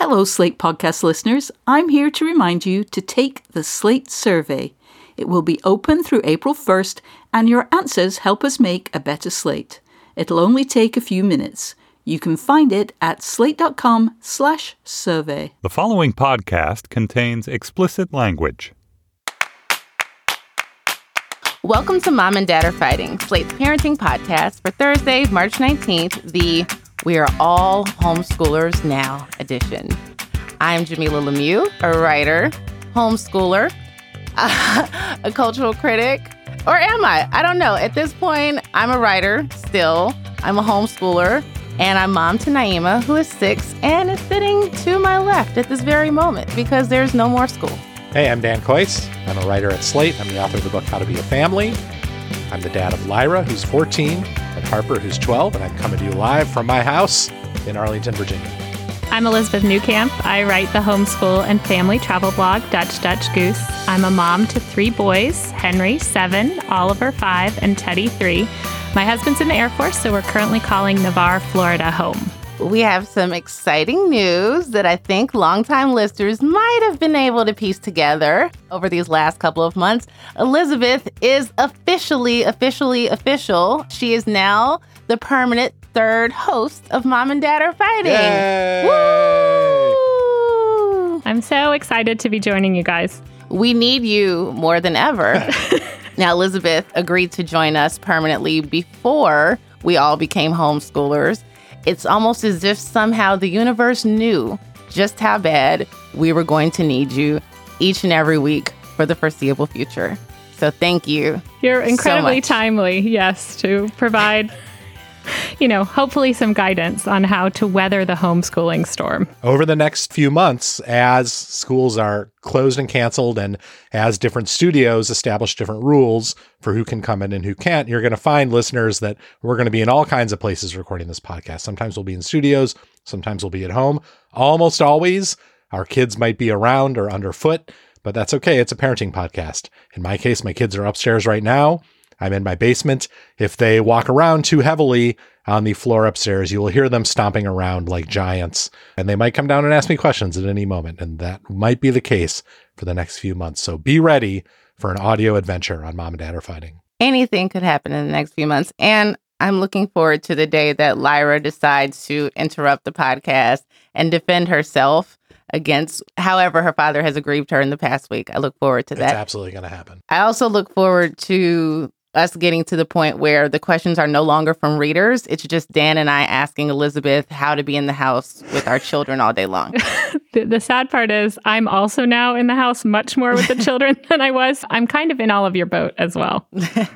Hello, Slate Podcast listeners. I'm here to remind you to take the Slate survey. It will be open through April 1st, and your answers help us make a better Slate. It'll only take a few minutes. You can find it at slate.com/survey. The following podcast contains explicit language. Welcome to Mom and Dad Are Fighting, Slate's parenting podcast for Thursday, March 19th, the We Are All Homeschoolers Now edition. I'm Jamila Lemieux, a writer, homeschooler, a cultural critic, or am I? I don't know. At this point, I'm a writer still. I'm a homeschooler, and I'm mom to Naima, who is 6 and is sitting to my left at this very moment because there's no more school. Hey, I'm Dan Kois. I'm a writer at Slate. I'm the author of the book How to Be a Family. I'm the dad of Lyra, who's 14, and Harper, who's 12, and I'm coming to you live from my house in Arlington, Virginia. I'm Elizabeth Newcamp. I write the homeschool and family travel blog, Dutch Goose. I'm a mom to 3 boys, Henry, 7, Oliver, 5, and Teddy, 3. My husband's in the Air Force, so we're currently calling Navarre, Florida, home. We have some exciting news that I think longtime listeners might have been able to piece together over these last couple of months. Elizabeth is officially official. She is now the permanent 3rd host of Mom and Dad Are Fighting. Yay! Woo! I'm so excited to be joining you guys. We need you more than ever. Now, Elizabeth agreed to join us permanently before we all became homeschoolers. It's almost as if somehow the universe knew just how bad we were going to need you each and every week for the foreseeable future. So thank you. You're incredibly so timely, yes, to provide, hopefully some guidance on how to weather the homeschooling storm. Over the next few months, as schools are closed and canceled and as different studios establish different rules for who can come in and who can't, you're going to find, listeners, that we're going to be in all kinds of places recording this podcast. Sometimes we'll be in studios, sometimes we'll be at home. Almost always, our kids might be around or underfoot, but that's okay. It's a parenting podcast. In my case, my kids are upstairs right now. I'm in my basement. If they walk around too heavily on the floor upstairs, you will hear them stomping around like giants, and they might come down and ask me questions at any moment, and that might be the case for the next few months. So be ready for an audio adventure on Mom and Dad Are Fighting. Anything could happen in the next few months, and I'm looking forward to the day that Lyra decides to interrupt the podcast and defend herself against however her father has aggrieved her in the past week. I look forward to that. It's absolutely going to happen. I also look forward to us getting to the point where the questions are no longer from readers. It's just Dan and I asking Elizabeth how to be in the house with our children all day long. The sad part is I'm also now in the house much more with the children than I was. I'm kind of in all of your boat as well.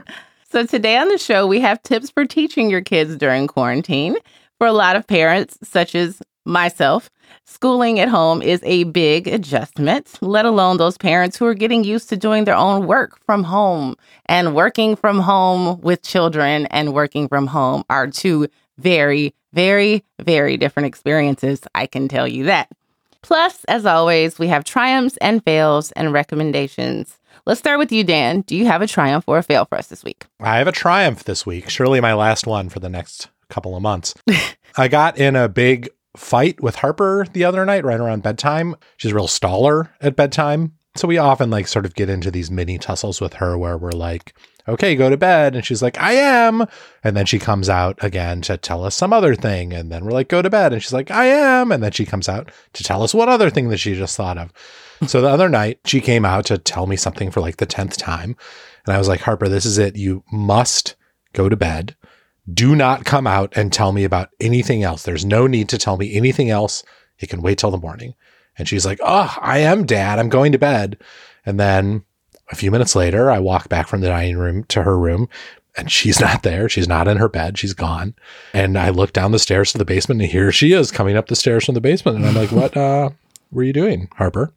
So today on the show, we have tips for teaching your kids during quarantine. For a lot of parents, such as myself, schooling at home is a big adjustment, let alone those parents who are getting used to doing their own work from home. And working from home with children and working from home are 2 very, very, very different experiences. I can tell you that. Plus, as always, we have triumphs and fails and recommendations. Let's start with you, Dan. Do you have a triumph or a fail for us this week? I have a triumph this week, surely my last one for the next couple of months. I got in a big fight with Harper the other night, right around bedtime. She's a real staller at bedtime. So we often sort of get into these mini tussles with her where we're like, okay, go to bed. And she's like, I am. And then she comes out again to tell us some other thing. And then we're like, go to bed. And she's like, I am. And then she comes out to tell us what other thing that she just thought of. So the other night she came out to tell me something for the 10th time. And I was like, Harper, this is it. You must go to bed. Do not come out and tell me about anything else. There's no need to tell me anything else. It can wait till the morning. And she's like, oh, I am, Dad. I'm going to bed. And then a few minutes later, I walk back from the dining room to her room and she's not there. She's not in her bed. She's gone. And I look down the stairs to the basement and here she is coming up the stairs from the basement. And I'm like, what were you doing, Harper?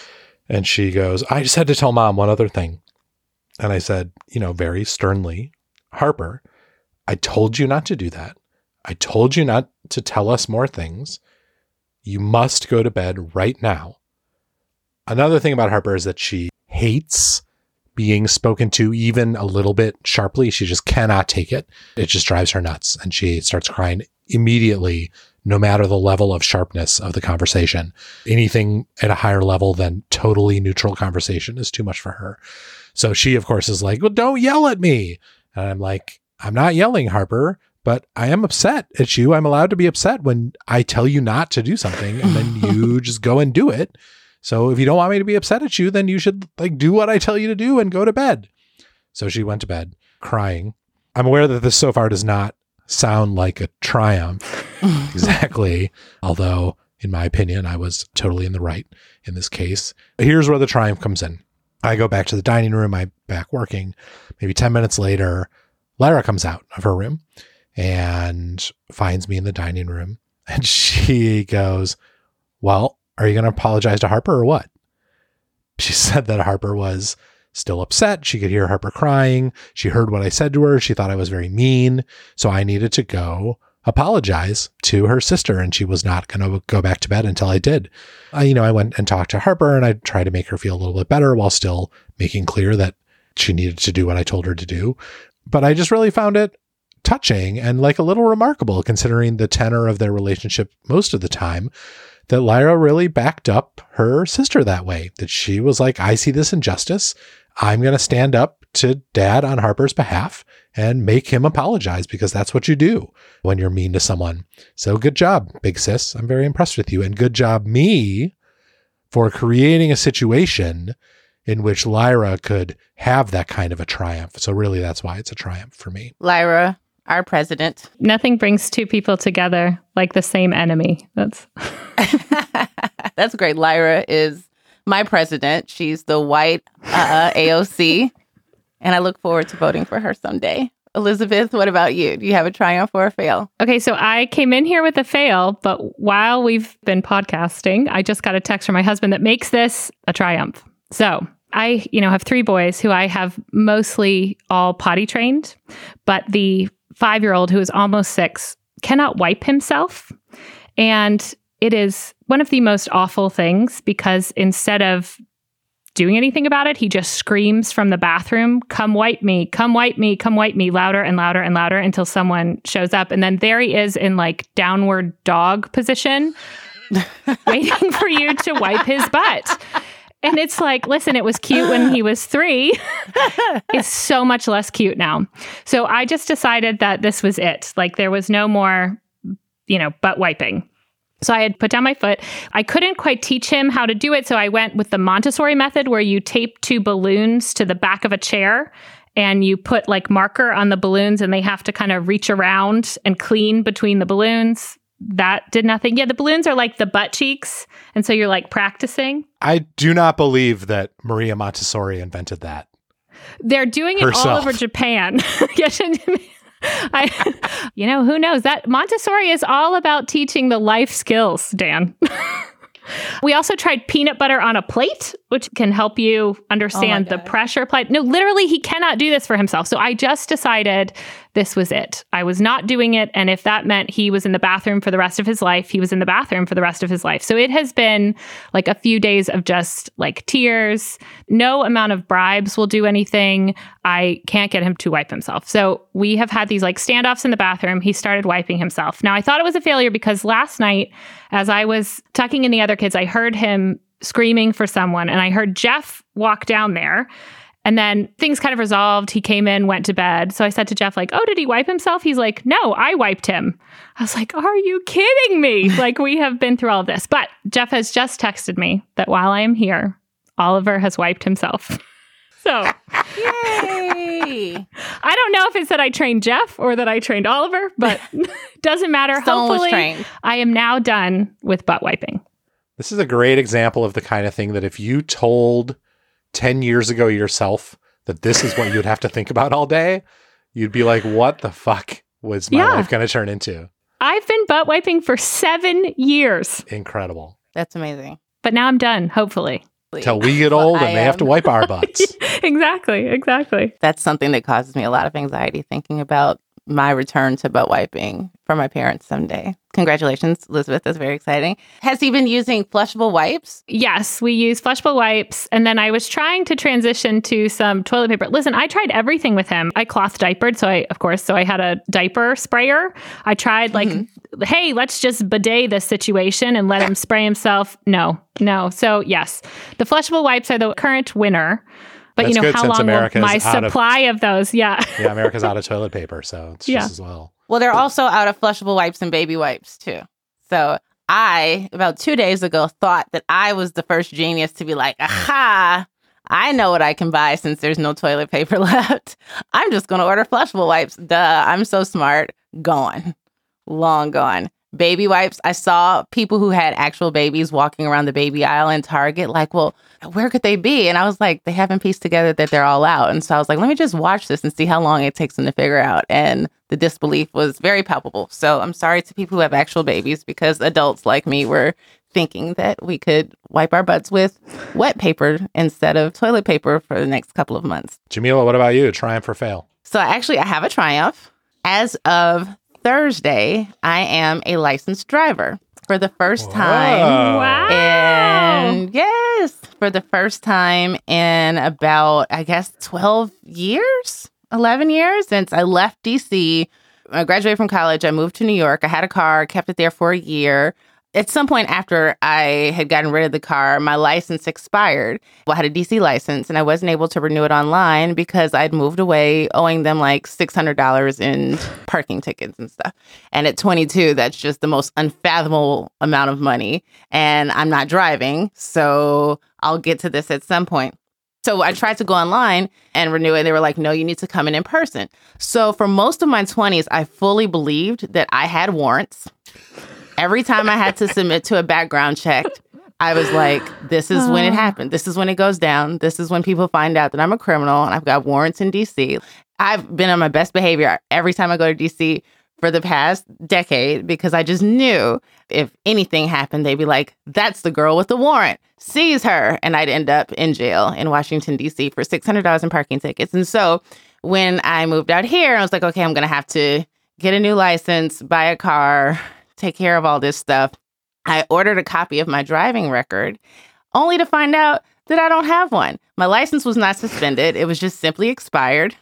And she goes, I just had to tell Mom one other thing. And I said, very sternly, Harper, I told you not to do that. I told you not to tell us more things. You must go to bed right now. Another thing about Harper is that she hates being spoken to even a little bit sharply. She just cannot take it. It just drives her nuts. And she starts crying immediately no matter the level of sharpness of the conversation. Anything at a higher level than totally neutral conversation is too much for her. So she, of course, is like, well, don't yell at me. And I'm like, I'm not yelling, Harper, but I am upset at you. I'm allowed to be upset when I tell you not to do something and then you just go and do it. So if you don't want me to be upset at you, then you should like do what I tell you to do and go to bed. So she went to bed crying. I'm aware that this so far does not sound like a triumph exactly, although in my opinion, I was totally in the right in this case. Here's where the triumph comes in. I go back to the dining room. I'm back working. Maybe 10 minutes later, Lyra comes out of her room and finds me in the dining room. And she goes, well, are you going to apologize to Harper or what? She said that Harper was still upset. She could hear Harper crying. She heard what I said to her. She thought I was very mean. So I needed to go apologize to her sister, and she was not going to go back to bed until I did. I went and talked to Harper, and I tried to make her feel a little bit better while still making clear that she needed to do what I told her to do. But I just really found it touching and like a little remarkable, considering the tenor of their relationship most of the time, that Lyra really backed up her sister that way, that she was like, I see this injustice. I'm going to stand up to Dad on Harper's behalf and make him apologize, because that's what you do when you're mean to someone. So good job, big sis. I'm very impressed with you. And good job, me, for creating a situation in which Lyra could have that kind of a triumph. So really, that's why it's a triumph for me. Lyra, our president. Nothing brings two people together like the same enemy. That's great. Lyra is my president. She's the white AOC. And I look forward to voting for her someday. Elizabeth, what about you? Do you have a triumph or a fail? Okay, so I came in here with a fail, but while we've been podcasting, I just got a text from my husband that makes this a triumph. So I, have 3 boys who I have mostly all potty trained, but the 5-year-old who is almost 6 cannot wipe himself. And it is one of the most awful things, because instead of doing anything about it, he just screams from the bathroom, come wipe me, come wipe me, come wipe me, louder and louder and louder until someone shows up. And then there he is in like downward dog position, waiting for you to wipe his butt. And it's like, listen, it was cute when he was 3. It's so much less cute now. So I just decided that this was it. Like there was no more, butt wiping. So I had put down my foot. I couldn't quite teach him how to do it. So I went with the Montessori method, where you tape 2 balloons to the back of a chair and you put like marker on the balloons, and they have to kind of reach around and clean between the balloons. That did nothing. Yeah, the balloons are like the butt cheeks. And so you're like practicing. I do not believe that Maria Montessori invented that. They're doing it all over Japan. Who knows? That Montessori is all about teaching the life skills, Dan. We also tried peanut butter on a plate, which can help you understand the pressure plate. No, literally, he cannot do this for himself. So I just decided this was it. I was not doing it. And if that meant he was in the bathroom for the rest of his life, he was in the bathroom for the rest of his life. So it has been like a few days of just like tears. No amount of bribes will do anything. I can't get him to wipe himself. So we have had these like standoffs in the bathroom. He started wiping himself. Now I thought it was a failure because last night, as I was tucking in the other kids, I heard him screaming for someone, and I heard Jeff walk down there. And then things kind of resolved. He came in, went to bed. So I said to Jeff, like, oh, did he wipe himself? He's like, no, I wiped him. I was like, are you kidding me? Like, we have been through all of this. But Jeff has just texted me that while I am here, Oliver has wiped himself. So, yay! I don't know if it said I trained Jeff or that I trained Oliver, but doesn't matter. Someone was Hopefully, trained. I am now done with butt wiping. This is a great example of the kind of thing that if you told 10 years ago yourself that this is what you'd have to think about all day, you'd be like, what the fuck was my life going to turn into? I've been butt wiping for 7 years. Incredible. That's amazing. But now I'm done, hopefully. Till we get old and they have to wipe our butts. Exactly. That's something that causes me a lot of anxiety, thinking about my return to butt wiping for my parents someday. Congratulations, Elizabeth. That's very exciting. Has he been using flushable wipes? Yes, we use flushable wipes. And then I was trying to transition to some toilet paper. Listen, I tried everything with him. I cloth diapered. So I had a diaper sprayer. I tried hey, let's just bidet this situation and let him spray himself. No. So yes, the flushable wipes are the current winner. But That's good, how long will my supply of those? Yeah. Yeah, America's out of toilet paper, so it's just as well. Well, they're also out of flushable wipes and baby wipes, too. So I, about 2 days ago, thought that I was the first genius to be like, aha, I know what I can buy since there's no toilet paper left. I'm just going to order flushable wipes. Duh, I'm so smart. Gone. Long gone. Baby wipes. I saw people who had actual babies walking around the baby aisle in Target like, well, where could they be? And I was like, they haven't pieced together that they're all out. And so I was like, let me just watch this and see how long it takes them to figure out. And the disbelief was very palpable. So I'm sorry to people who have actual babies because adults like me were thinking that we could wipe our butts with wet paper instead of toilet paper for the next couple of months. Jamila, what about you? Triumph or fail? So actually, I have a triumph. As of Thursday, I am a licensed driver for the first time. Wow. And yes, for the first time in about, 12 years, 11 years since I left DC. I graduated from college. I moved to New York. I had a car, kept it there for a year. At some point after I had gotten rid of the car, my license expired. Well, I had a DC license and I wasn't able to renew it online because I'd moved away owing them like $600 in parking tickets and stuff. And at 22, that's just the most unfathomable amount of money. And I'm not driving, so I'll get to this at some point. So I tried to go online and renew it. They were like, no, you need to come in person. So for most of my 20s, I fully believed that I had warrants. Every time I had to submit to a background check, I was like, this is when it happened. This is when it goes down. This is when people find out that I'm a criminal and I've got warrants in DC. I've been on my best behavior every time I go to DC for the past decade because I just knew if anything happened, they'd be like, that's the girl with the warrant. Seize her. And I'd end up in jail in Washington, D.C. for $600 in parking tickets. And so when I moved out here, I was like, okay, I'm going to have to get a new license, buy a car, take care of all this stuff. I ordered a copy of my driving record only to find out that I don't have one. My license was not suspended. It was just simply expired.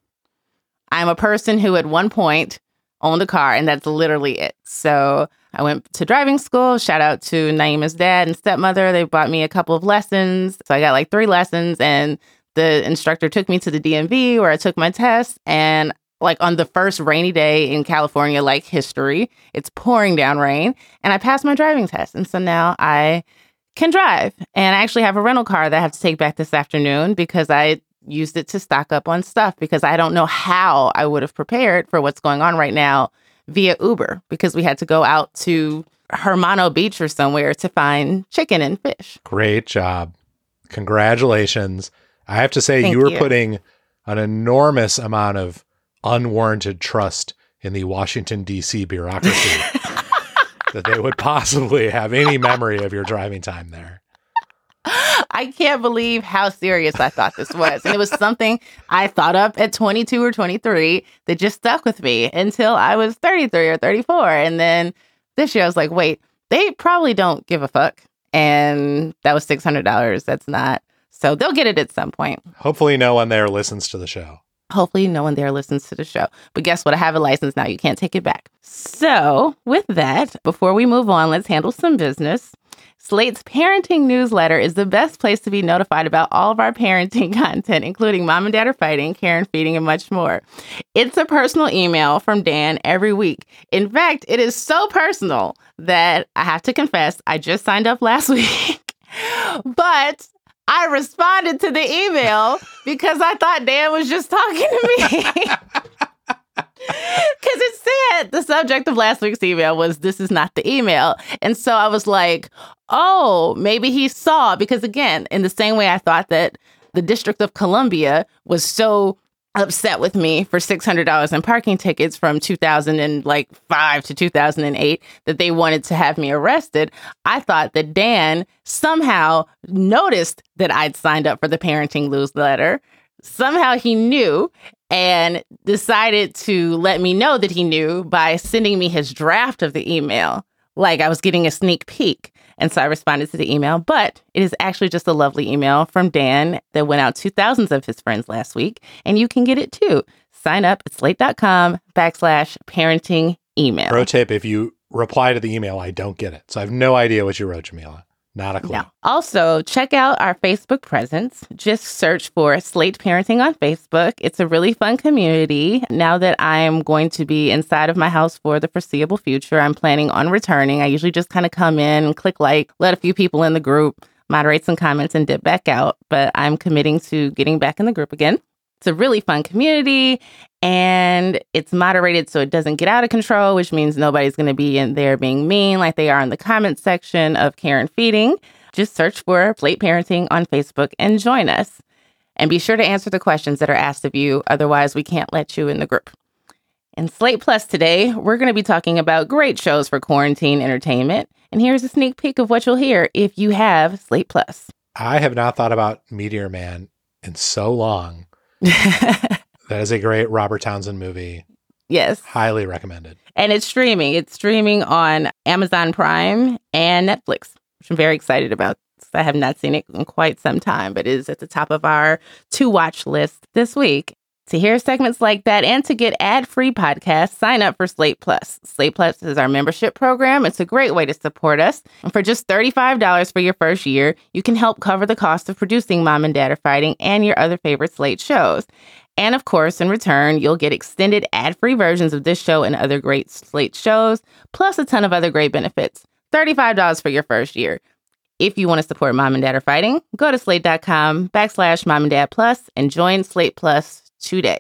I'm a person who at one point owned a car, and that's literally it. So I went to driving school. Shout out to Naima's dad and stepmother. They bought me a couple of lessons. So I got like 3 lessons, and the instructor took me to the DMV where I took my test. And like on the first rainy day in California, like history, it's pouring down rain, and I passed my driving test. And so now I can drive, and I actually have a rental car that I have to take back this afternoon because I used it to stock up on stuff because I don't know how I would have prepared for what's going on right now via Uber because we had to go out to Hermano Beach or somewhere to find chicken and fish. Great job. Congratulations. I have to say, Thank you were you. putting an enormous amount of unwarranted trust in the Washington, D.C. bureaucracy that they would possibly have any memory of your driving time there. I can't believe how serious I thought this was. And it was something I thought up at 22 or 23 that just stuck with me until I was 33 or 34. And then this year I was like, wait, they probably don't give a fuck. And that was $600. That's not. So they'll get it at some point. Hopefully no one there listens to the show. Hopefully no one there listens to the show. But guess what? I have a license now. You can't take it back. So with that, before we move on, let's handle some business. Slate's parenting newsletter is the best place to be notified about all of our parenting content, including Mom and Dad Are Fighting, Care & Feeding, and much more. It's a personal email from Dan every week. In fact, it is so personal that I have to confess, I just signed up last week. But I responded to the email because I thought Dan was just talking to me. Because it said the subject of last week's email was, this is not the email. And so I was like, oh, maybe he saw. Because again, in the same way I thought that the District of Columbia was so upset with me for $600 in parking tickets from 2005 to 2008 that they wanted to have me arrested. I thought that Dan somehow noticed that I'd signed up for the parenting newsletter, somehow he knew and decided to let me know that he knew by sending me his draft of the email, like I was getting a sneak peek. And so I responded to the email, but it is actually just a lovely email from Dan that went out to thousands of his friends last week. And you can get it too. Sign up at slate.com/parenting email. Pro tip, if you reply to the email, I don't get it. So I have no idea what you wrote, Jamila. Not a clue. No. Also, check out our Facebook presence. Just search for Slate Parenting on Facebook. It's a really fun community. Now that I'm going to be inside of my house for the foreseeable future, I'm planning on returning. I usually just kind of come in and click like, let a few people in the group, moderate some comments, and dip back out. But I'm committing to getting back in the group again. It's a really fun community, and it's moderated so it doesn't get out of control, which means nobody's going to be in there being mean like they are in the comment section of Care and Feeding. Just search for Slate Parenting on Facebook and join us. And be sure to answer the questions that are asked of you. Otherwise, we can't let you in the group. In Slate Plus today, we're going to be talking about great shows for quarantine entertainment. And here's a sneak peek of what you'll hear if you have Slate Plus. I have not thought about Meteor Man in so long. That is a great Robert Townsend movie. Yes. Highly recommended. And it's streaming. It's streaming on Amazon Prime and Netflix, which I'm very excited about. I have not seen it in quite some time, but it is at the top of our to-watch list this week. To hear segments like that and to get ad-free podcasts, sign up for Slate Plus. Slate Plus is our membership program. It's a great way to support us. And for just $35 for your first year, you can help cover the cost of producing Mom and Dad Are Fighting and your other favorite Slate shows. And of course, in return, you'll get extended ad-free versions of this show and other great Slate shows, plus a ton of other great benefits. $35 for your first year. If you want to support Mom and Dad Are Fighting, go to slate.com/Mom and Dad Plus and join Slate Plus today.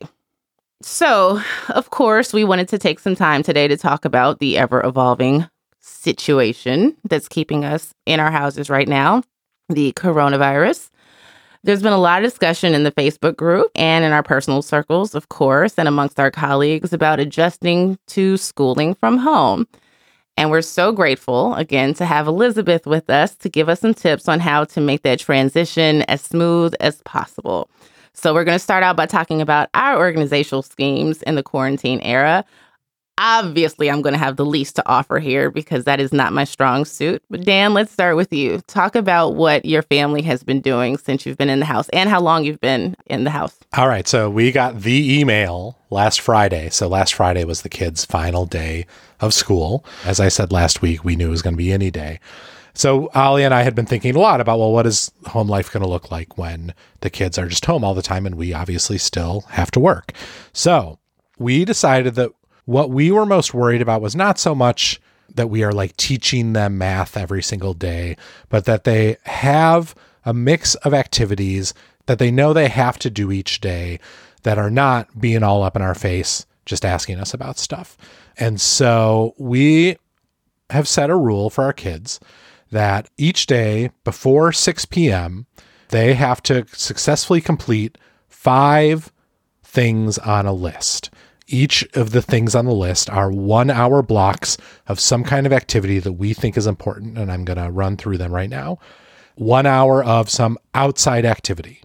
So, of course, we wanted to take some time today to talk about the ever-evolving situation that's keeping us in our houses right now, the coronavirus. There's been a lot of discussion in the Facebook group and in our personal circles, of course, and amongst our colleagues about adjusting to schooling from home. And we're so grateful, again, to have Elizabeth with us to give us some tips on how to make that transition as smooth as possible. So we're going to start out by talking about our organizational schemes in the quarantine era. Obviously, I'm going to have the least to offer here because that is not my strong suit. But Dan, let's start with you. Talk about what your family has been doing since you've been in the house and how long you've been in the house. All right. So we got the email last Friday. So last Friday was the kids' final day of school. As I said last week, we knew it was going to be any day. So Ollie and I had been thinking a lot about, well, what is home life going to look like when the kids are just home all the time and we obviously still have to work? So we decided that what we were most worried about was not so much that we are like teaching them math every single day, but that they have a mix of activities that they know they have to do each day that are not being all up in our face, just asking us about stuff. And so we have set a rule for our kids that each day before 6 p.m., they have to successfully complete 5 things on a list. Each of the things on the list are 1-hour blocks of some kind of activity that we think is important, and I'm going to run through them right now. 1 hour of some outside activity.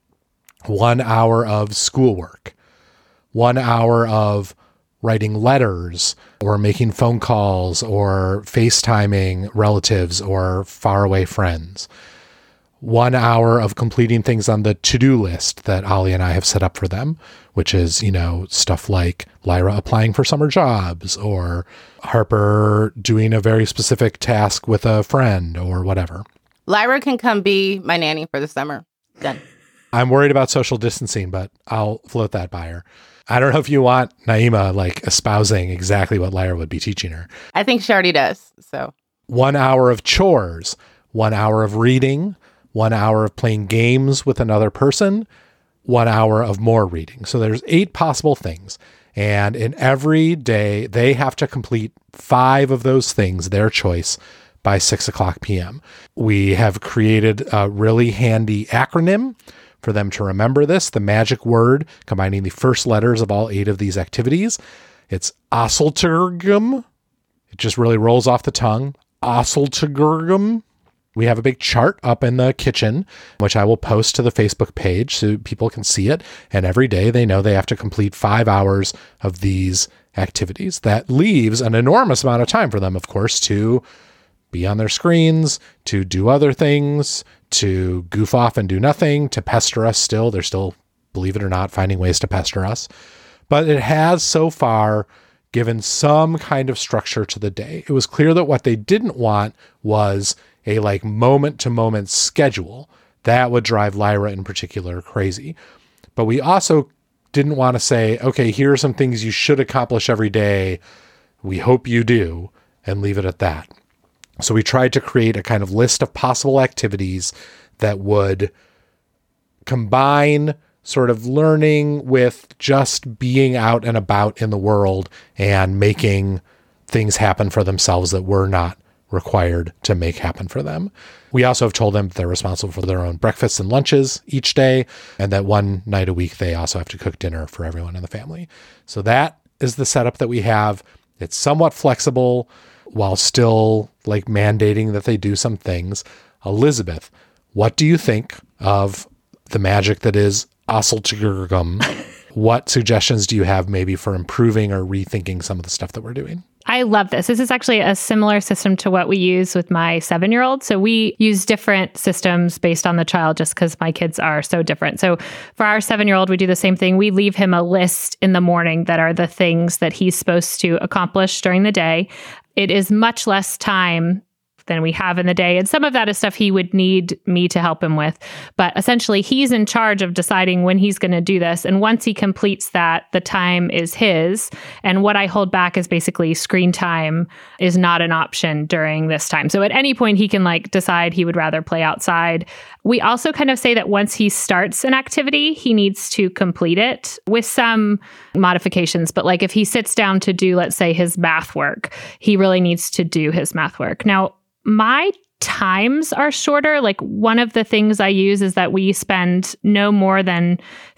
1 hour of schoolwork. 1 hour of writing letters or making phone calls or FaceTiming relatives or faraway friends. 1 hour of completing things on the to-do list that Ollie and I have set up for them, which is, stuff like Lyra applying for summer jobs or Harper doing a very specific task with a friend or whatever. Lyra can come be my nanny for the summer. Done. I'm worried about social distancing, but I'll float that by her. I don't know if you want Naima espousing exactly what Lyra would be teaching her. I think she already does. So 1 hour of chores, 1 hour of reading, 1 hour of playing games with another person, 1 hour of more reading. So there's 8 possible things. And in every day, they have to complete 5 of those things, their choice, by 6:00 p.m. We have created a really handy acronym for them to remember this, the magic word combining the first letters of all 8 of these activities. It's Asseltergum. It just really rolls off the tongue. Asseltergum. We have a big chart up in the kitchen, which I will post to the Facebook page so people can see it. And every day they know they have to complete 5 hours of these activities. That leaves an enormous amount of time for them, of course, to be on their screens, to do other things, to goof off and do nothing, to pester us still. They're still, believe it or not, finding ways to pester us. But it has so far given some kind of structure to the day. It was clear that what they didn't want was a like moment to moment schedule. That would drive Lyra in particular crazy. But we also didn't want to say, okay, here are some things you should accomplish every day. We hope you do, and leave it at that. So we tried to create a kind of list of possible activities that would combine sort of learning with just being out and about in the world and making things happen for themselves that we're not required to make happen for them. We also have told them they're responsible for their own breakfasts and lunches each day, and that one night a week they also have to cook dinner for everyone in the family. So that is the setup that we have. It's somewhat flexible while still like mandating that they do some things. Elizabeth, what do you think of the magic that is Assaultgurgum? What suggestions do you have maybe for improving or rethinking some of the stuff that we're doing? I love this. This is actually a similar system to what we use with my 7-year-old. So we use different systems based on the child just because my kids are so different. So for our 7-year-old, we do the same thing. We leave him a list in the morning that are the things that he's supposed to accomplish during the day. It is much less time than we have in the day. And some of that is stuff he would need me to help him with. But essentially, he's in charge of deciding when he's going to do this. And once he completes that, the time is his. And what I hold back is basically screen time is not an option during this time. So at any point, he can like decide he would rather play outside. We also kind of say that once he starts an activity, he needs to complete it with some modifications. But like if he sits down to do, let's say, his math work, he really needs to do his math work. Now, my times are shorter. Like one of the things I use is that we spend no more than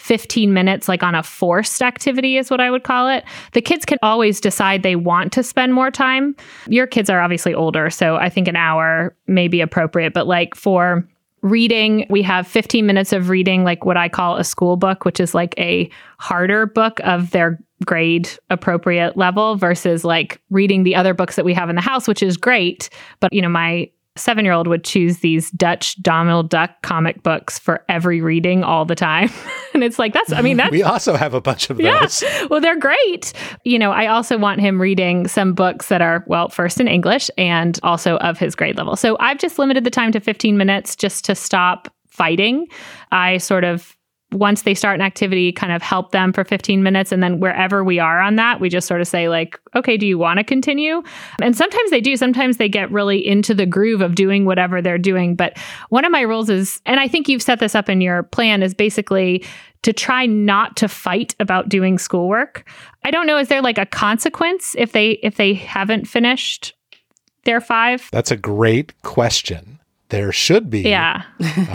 15 minutes like on a forced activity is what I would call it. The kids can always decide they want to spend more time. Your kids are obviously older, so I think an hour may be appropriate. But like for reading, we have 15 minutes of reading like what I call a school book, which is like a harder book of their grade appropriate level versus like reading the other books that we have in the house, which is great. But, you know, my 7-year-old would choose these Dutch Donald Duck comic books for every reading all the time. And it's like, that's we also have a bunch of those. Yeah, well, they're great. You know, I also want him reading some books that are, well, first in English and also of his grade level. So I've just limited the time to 15 minutes just to stop fighting. I sort of, once they start an activity, kind of help them for 15 minutes. And then wherever we are on that, we just sort of say like, okay, do you want to continue? And sometimes they do. Sometimes they get really into the groove of doing whatever they're doing. But one of my rules is, and I think you've set this up in your plan, is basically to try not to fight about doing schoolwork. I don't know, is there like a consequence if they haven't finished their 5? That's a great question. There should be. Yeah.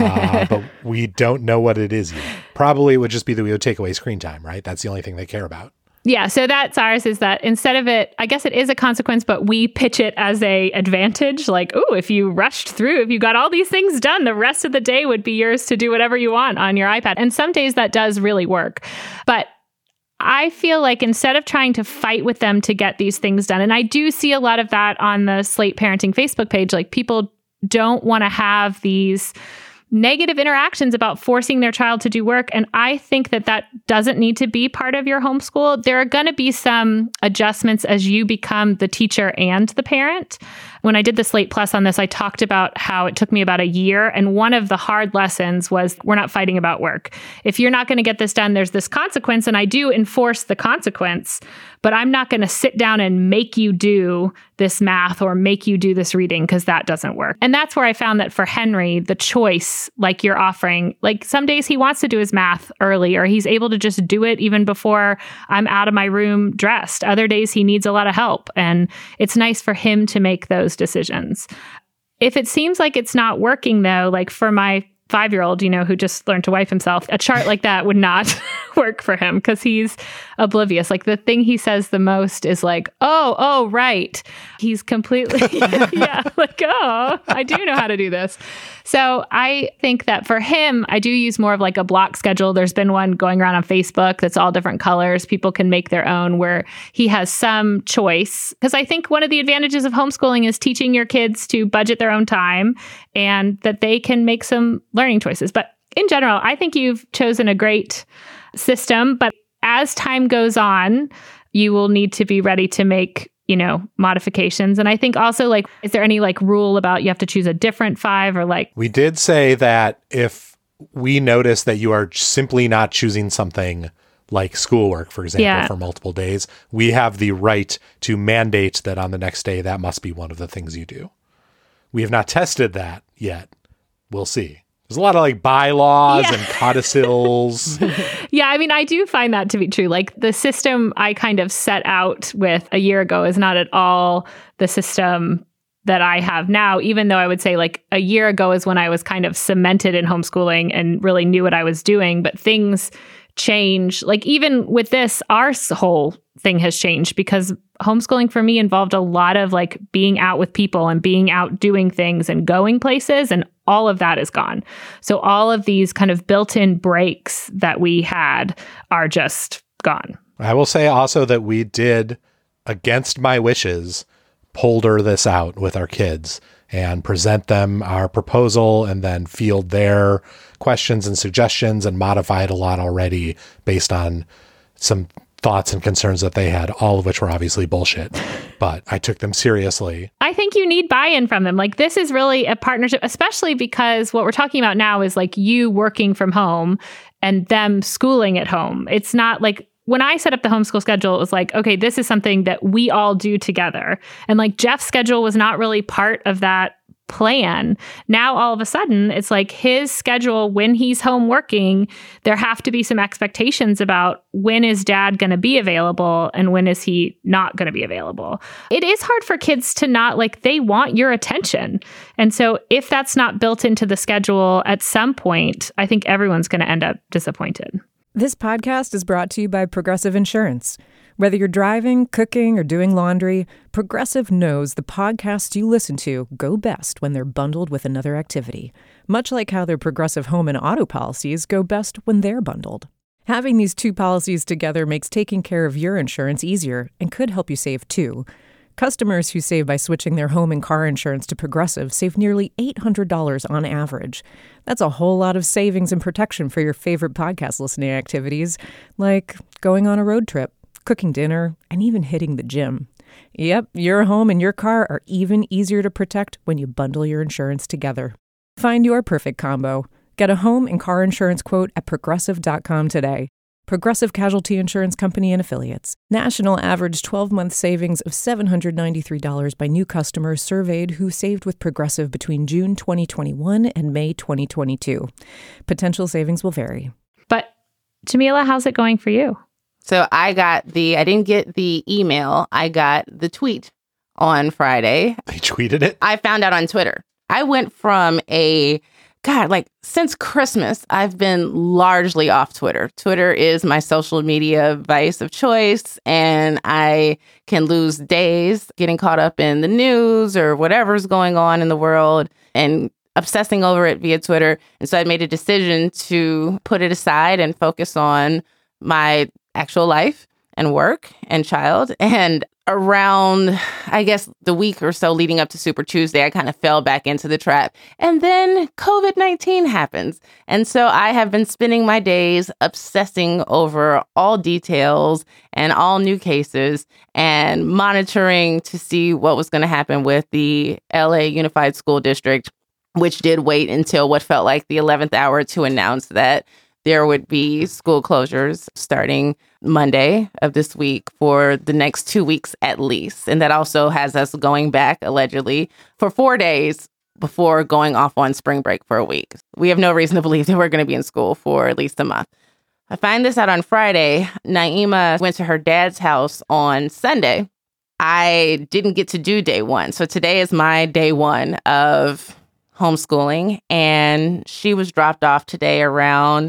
But we don't know what it is yet. Probably it would just be that we would take away screen time, right? That's the only thing they care about. Yeah. So that's ours, is that instead of it, I guess it is a consequence, but we pitch it as a advantage. Like, oh, if you rushed through, if you got all these things done, the rest of the day would be yours to do whatever you want on your iPad. And some days that does really work. But I feel like instead of trying to fight with them to get these things done, and I do see a lot of that on the Slate Parenting Facebook page, like people don't want to have these negative interactions about forcing their child to do work. And I think that that doesn't need to be part of your homeschool. There are going to be some adjustments as you become the teacher and the parent. When I did the Slate Plus on this, I talked about how it took me about a year. And one of the hard lessons was we're not fighting about work. If you're not going to get this done, there's this consequence. And I do enforce the consequence, but I'm not going to sit down and make you do this math or make you do this reading, because that doesn't work. And that's where I found that for Henry, the choice, like you're offering, like some days he wants to do his math early, or he's able to just do it even before I'm out of my room dressed. Other days he needs a lot of help. And it's nice for him to make those decisions. If it seems like it's not working though, like for my 5-year-old, you know, who just learned to wipe himself, a chart like that would not work for him because he's oblivious. Like the thing he says the most is like, oh, right. He's completely, like, oh, I do know how to do this. So I think that for him, I do use more of like a block schedule. There's been one going around on Facebook that's all different colors. People can make their own where he has some choice. Because I think one of the advantages of homeschooling is teaching your kids to budget their own time and that they can make some learning choices. But in general, I think you've chosen a great system. But as time goes on, you will need to be ready to make modifications. And I think also like, is there any like rule about you have to choose a different 5 or like? We did say that if we notice that you are simply not choosing something like schoolwork, for example, for multiple days, we have the right to mandate that on the next day, that must be one of the things you do. We have not tested that yet. We'll see. There's a lot of like bylaws and codicils. Yeah, I mean, I do find that to be true. Like the system I kind of set out with a year ago is not at all the system that I have now, even though I would say like a year ago is when I was kind of cemented in homeschooling and really knew what I was doing. But things change. Like even with this, our whole thing has changed because homeschooling for me involved a lot of like being out with people and being out doing things and going places, and all of that is gone. So all of these kind of built-in breaks that we had are just gone. I will say also that we did, against my wishes, polder this out with our kids and present them our proposal and then field their questions and suggestions and modify it a lot already based on some thoughts and concerns that they had, all of which were obviously bullshit. But I took them seriously. I think you need buy-in from them. Like this is really a partnership, especially because what we're talking about now is like you working from home and them schooling at home. It's not like when I set up the homeschool schedule, it was like, okay, this is something that we all do together. And like Jeff's schedule was not really part of that plan. Now, all of a sudden, it's like his schedule when he's home working, there have to be some expectations about when is dad going to be available and when is he not going to be available. It is hard for kids to not like, they want your attention. And so if that's not built into the schedule at some point, I think everyone's going to end up disappointed. This podcast is brought to you by Progressive Insurance. Whether you're driving, cooking, or doing laundry, Progressive knows the podcasts you listen to go best when they're bundled with another activity, much like how their Progressive home and auto policies go best when they're bundled. Having these two policies together makes taking care of your insurance easier and could help you save too. Customers who save by switching their home and car insurance to Progressive save nearly $800 on average. That's a whole lot of savings and protection for your favorite podcast listening activities, like going on a road trip, cooking dinner, and even hitting the gym. Yep, your home and your car are even easier to protect when you bundle your insurance together. Find your perfect combo. Get a home and car insurance quote at Progressive.com today. Progressive Casualty Insurance Company and Affiliates. National average 12-month savings of $793 by new customers surveyed who saved with Progressive between June 2021 and May 2022. Potential savings will vary. But Jamila, how's it going for you? So I didn't get the email. I got the tweet on Friday. They tweeted it? I found out on Twitter. I went from since Christmas, I've been largely off Twitter. Twitter is my social media vice of choice, and I can lose days getting caught up in the news or whatever's going on in the world and obsessing over it via Twitter. And so I made a decision to put it aside and focus on my actual life and work and child. And around, I guess, the week or so leading up to Super Tuesday, I kind of fell back into the trap. And then COVID-19 happens. And so I have been spending my days obsessing over all details and all new cases and monitoring to see what was going to happen with the LA Unified School District, which did wait until what felt like the 11th hour to announce that there would be school closures starting Monday of this week for the next 2 weeks at least. And that also has us going back, allegedly, for 4 days before going off on spring break for a week. We have no reason to believe that we're going to be in school for at least a month. I find this out on Friday. Naima went to her dad's house on Sunday. I didn't get to do day one. So today is my day one of homeschooling. And she was dropped off today around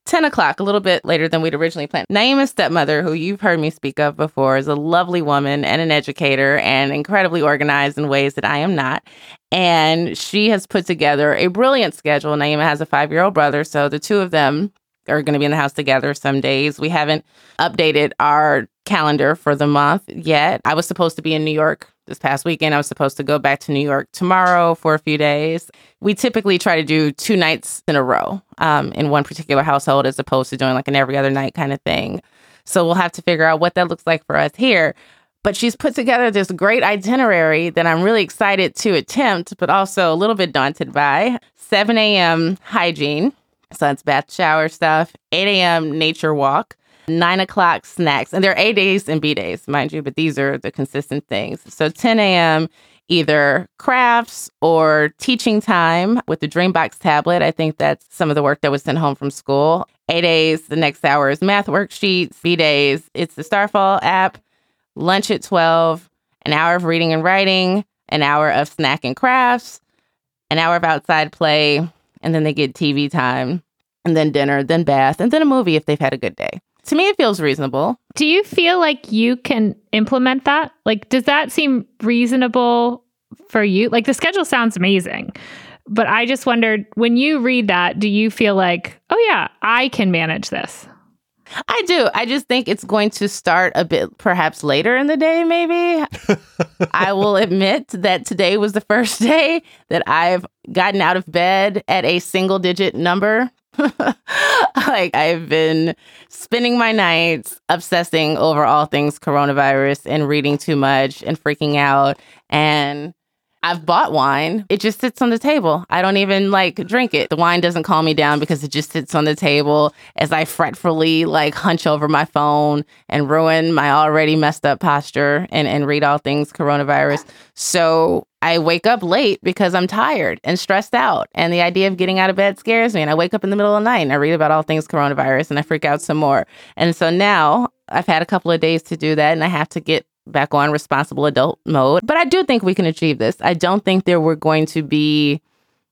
10 o'clock, a little bit later than we'd originally planned. Naima's stepmother, who you've heard me speak of before, is a lovely woman and an educator and incredibly organized in ways that I am not. And she has put together a brilliant schedule. Naima has a 5-year-old brother, so the two of them are going to be in the house together some days. We haven't updated our calendar for the month yet. I was supposed to be in New York this past weekend. I was supposed to go back to New York tomorrow for a few days. We typically try to do 2 nights in a row in one particular household as opposed to doing like an every other night kind of thing. So we'll have to figure out what that looks like for us here. But she's put together this great itinerary that I'm really excited to attempt, but also a little bit daunted by. 7 a.m. hygiene. So that's bath, shower stuff. 8 a.m. nature walk. 9 o'clock snacks. And there are A days and B days, mind you, but these are the consistent things. So 10 a.m. either crafts or teaching time with the Dreambox tablet. I think that's some of the work that was sent home from school. A days, the next hour is math worksheets. B days, it's the Starfall app. Lunch at 12, an hour of reading and writing, an hour of snack and crafts, an hour of outside play, and then they get TV time, and then dinner, then bath, and then a movie if they've had a good day. To me, it feels reasonable. Do you feel like you can implement that? Like, does that seem reasonable for you? Like, the schedule sounds amazing, but I just wondered, when you read that, do you feel like, oh yeah, I can manage this? I do. I just think it's going to start a bit perhaps later in the day, maybe. I will admit that today was the first day that I've gotten out of bed at a single-digit number. Like, I've been spending my nights obsessing over all things coronavirus and reading too much and freaking out. And I've bought wine. It just sits on the table. I don't even drink it. The wine doesn't calm me down because it just sits on the table as I fretfully hunch over my phone and ruin my already messed up posture and read all things coronavirus. So I wake up late because I'm tired and stressed out. And the idea of getting out of bed scares me. And I wake up in the middle of the night and I read about all things coronavirus and I freak out some more. And so now I've had a couple of days to do that and I have to get back on responsible adult mode. But I do think we can achieve this. I don't think that we're going to be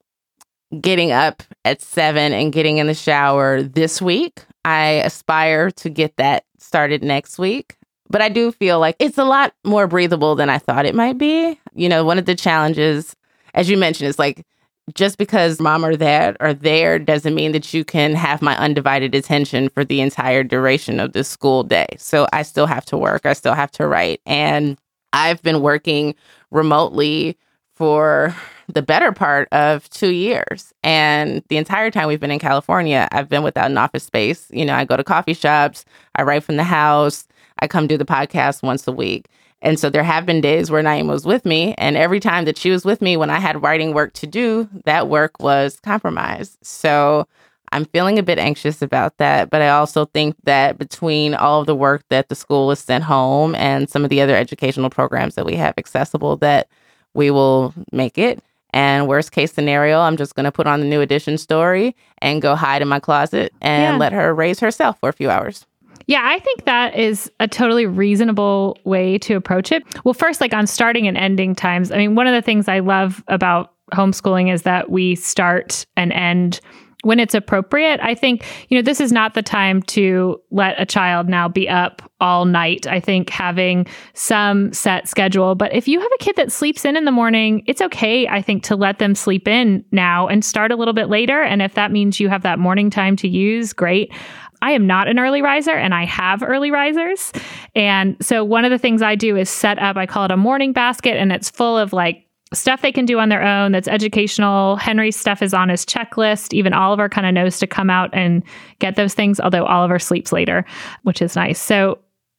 getting up at 7 and getting in the shower this week. I aspire to get that started next week. But I do feel like it's a lot more breathable than I thought it might be. You know, one of the challenges, as you mentioned, is just because mom or dad are there doesn't mean that you can have my undivided attention for the entire duration of the school day. So I still have to work. I still have to write. And I've been working remotely for the better part of 2 years. And the entire time we've been in California, I've been without an office space. You know, I go to coffee shops, I write from the house, I come do the podcast once a week. And so there have been days where Naima was with me, and every time that she was with me when I had writing work to do, that work was compromised. So I'm feeling a bit anxious about that. But I also think that between all of the work that the school has sent home and some of the other educational programs that we have accessible, that we will make it. And worst case scenario, I'm just going to put on the New Edition story and go hide in my closet and let her raise herself for a few hours. Yeah, I think that is a totally reasonable way to approach it. Well, first, on starting and ending times, I mean, one of the things I love about homeschooling is that we start and end when it's appropriate. I think, this is not the time to let a child now be up all night. I think having some set schedule, but if you have a kid that sleeps in the morning, it's okay, I think, to let them sleep in now and start a little bit later. And if that means you have that morning time to use, great. I am not an early riser and I have early risers. And so one of the things I do is set up, I call it a morning basket, and it's full of stuff they can do on their own that's educational. Henry's stuff is on his checklist. Even Oliver kind of knows to come out and get those things, although Oliver sleeps later, which is nice. So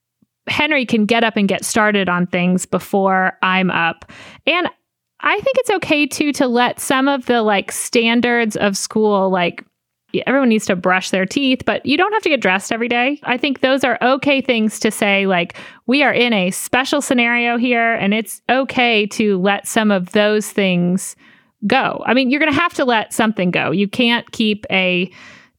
Henry can get up and get started on things before I'm up. And I think it's okay too to let some of the standards of school, everyone needs to brush their teeth, but you don't have to get dressed every day. I think those are okay things to say, we are in a special scenario here, and it's okay to let some of those things go. I mean, you're going to have to let something go. You can't keep a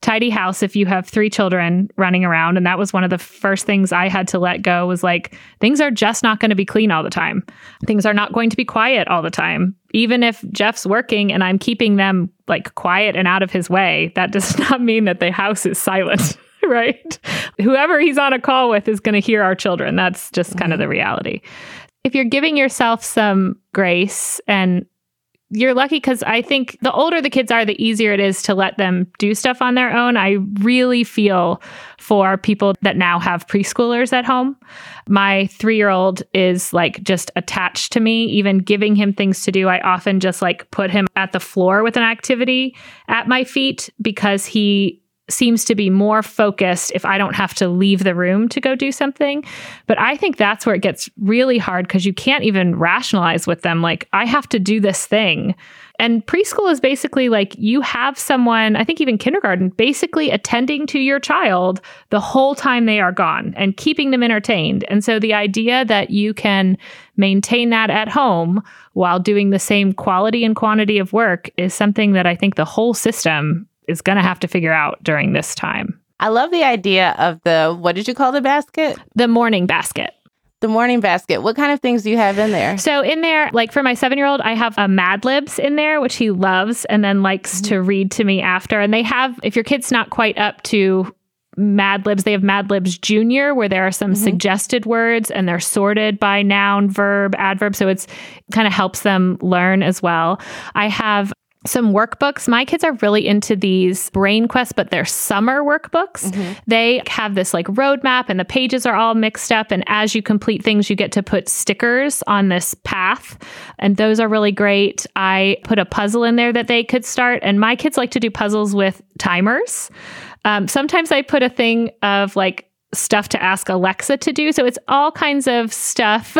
tidy house if you have 3 children running around. And that was one of the first things I had to let go, was like, things are just not going to be clean all the time. Things are not going to be quiet all the time. Even if Jeff's working and I'm keeping them like quiet and out of his way, that does not mean that the house is silent, right? Whoever he's on a call with is going to hear our children. That's just kind of the reality. If you're giving yourself some grace, and you're lucky, because I think the older the kids are, the easier it is to let them do stuff on their own. I really feel for people that now have preschoolers at home. My 3-year-old is like just attached to me. Even giving him things to do, I often just like put him at the floor with an activity at my feet, because he seems to be more focused if I don't have to leave the room to go do something. But I think that's where it gets really hard, because you can't even rationalize with them, like, I have to do this thing. And preschool is basically like you have someone, I think even kindergarten, basically attending to your child the whole time they are gone and keeping them entertained. And so the idea that you can maintain that at home while doing the same quality and quantity of work is something that I think the whole system is going to have to figure out during this time. I love the idea of the, what did you call the basket? The morning basket. The morning basket. What kind of things do you have in there? So in there, like for my 7-year-old, I have a Mad Libs in there, which he loves and then likes to read to me after. And they have, if your kid's not quite up to Mad Libs, they have Mad Libs Junior, where there are some suggested words and they're sorted by noun, verb, adverb. So it's kind of helps them learn as well. I have some workbooks. My kids are really into these Brain Quest, but they're summer workbooks. They have this like roadmap and the pages are all mixed up. And as you complete things, you get to put stickers on this path. And those are really great. I put a puzzle in there that they could start. And my kids like to do puzzles with timers. Sometimes I put a thing of like stuff to ask Alexa to do. So it's all kinds of stuff.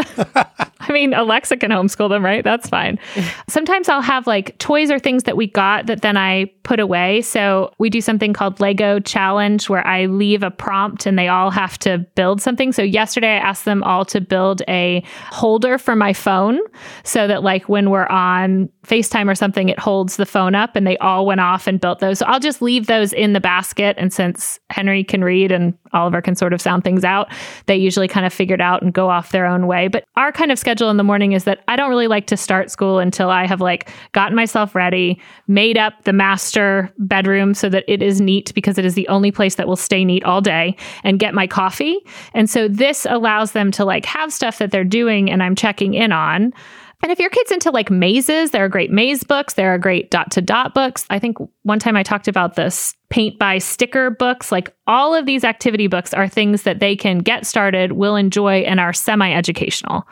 I mean, Alexa can homeschool them, right? That's fine. Sometimes I'll have like toys or things that we got that then I put away. So we do something called Lego Challenge, where I leave a prompt and they all have to build something. So yesterday I asked them all to build a holder for my phone, so that like when we're on FaceTime or something, it holds the phone up, and they all went off and built those. So I'll just leave those in the basket. And since Henry can read and Oliver can sort of sound things out, they usually kind of figured out and go off their own way. But our kind of schedule in the morning is that I don't really like to start school until I have like gotten myself ready, made up the master bedroom so that it is neat, because it is the only place that will stay neat all day, and get my coffee. And so this allows them to like have stuff that they're doing and I'm checking in on. And if your kid's into like mazes, there are great maze books. There are great dot-to-dot books. I think one time I talked about this paint by sticker books. Like all of these activity books are things that they can get started, will enjoy, and are semi-educational.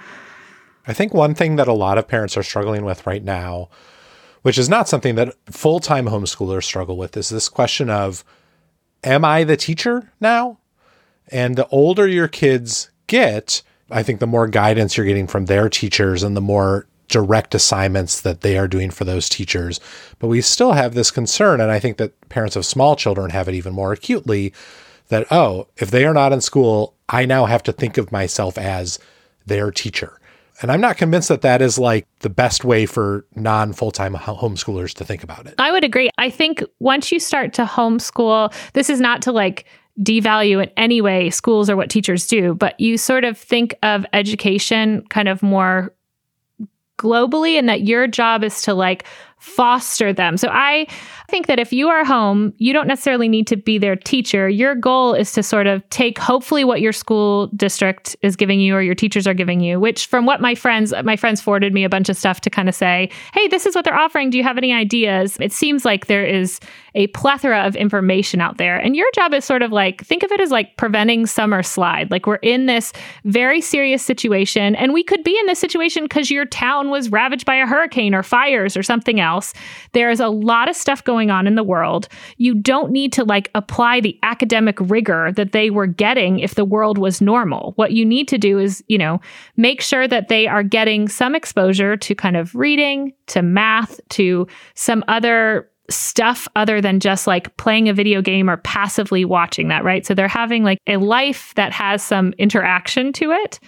I think one thing that a lot of parents are struggling with right now, which is not something that full-time homeschoolers struggle with, is this question of, am I the teacher now? And the older your kids get, I think the more guidance you're getting from their teachers and the more direct assignments that they are doing for those teachers. But we still have this concern, and I think that parents of small children have it even more acutely, that, oh, if they are not in school, I now have to think of myself as their teacher. And I'm not convinced that that is like the best way for non-full-time homeschoolers to think about it. I would agree. I think once you start to homeschool, this is not to like devalue in any way schools or what teachers do, but you sort of think of education kind of more globally, and that your job is to like foster them. So I think that if you are home, you don't necessarily need to be their teacher. Your goal is to sort of take hopefully what your school district is giving you or your teachers are giving you, which from what my friends forwarded me a bunch of stuff to kind of say, hey, this is what they're offering. Do you have any ideas? It seems like there is a plethora of information out there. And your job is sort of like, think of it as like preventing summer slide. Like we're in this very serious situation, and we could be in this situation because your town was ravaged by a hurricane or fires or something else. There is a lot of stuff going on in the world. You don't need to like apply the academic rigor that they were getting if the world was normal. What you need to do is, make sure that they are getting some exposure to kind of reading, to math, to some other stuff other than just like playing a video game or passively watching that, right? So they're having like a life that has some interaction to it.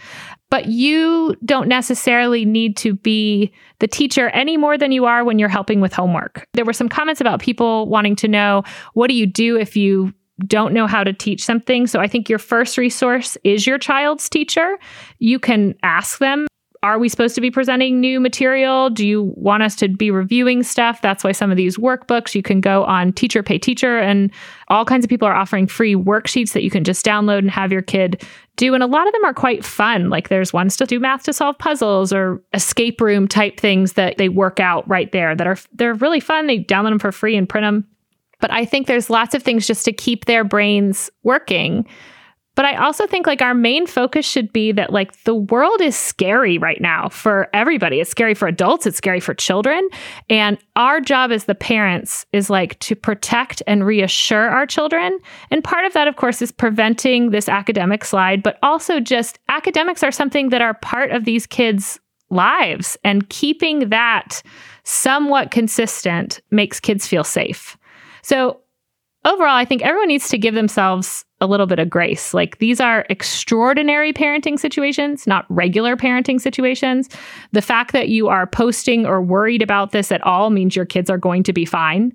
but you don't necessarily need to be the teacher any more than you are when you're helping with homework. There were some comments about people wanting to know, what do you do if you don't know how to teach something? So I think your first resource is your child's teacher. You can ask them, are we supposed to be presenting new material? Do you want us to be reviewing stuff? That's why some of these workbooks, you can go on Teacher Pay Teacher, and all kinds of people are offering free worksheets that you can just download and have your kid do. And a lot of them are quite fun. Like there's ones to do math to solve puzzles or escape room type things that they work out right there they're really fun. They download them for free and print them. But I think there's lots of things just to keep their brains working. But I also think like our main focus should be that like the world is scary right now for everybody. It's scary for adults. It's scary for children. And our job as the parents is like to protect and reassure our children. And part of that, of course, is preventing this academic slide, but also just academics are something that are part of these kids' lives. And keeping that somewhat consistent makes kids feel safe. So overall, I think everyone needs to give themselves a little bit of grace. Like these are extraordinary parenting situations, not regular parenting situations. The fact that you are posting or worried about this at all means your kids are going to be fine.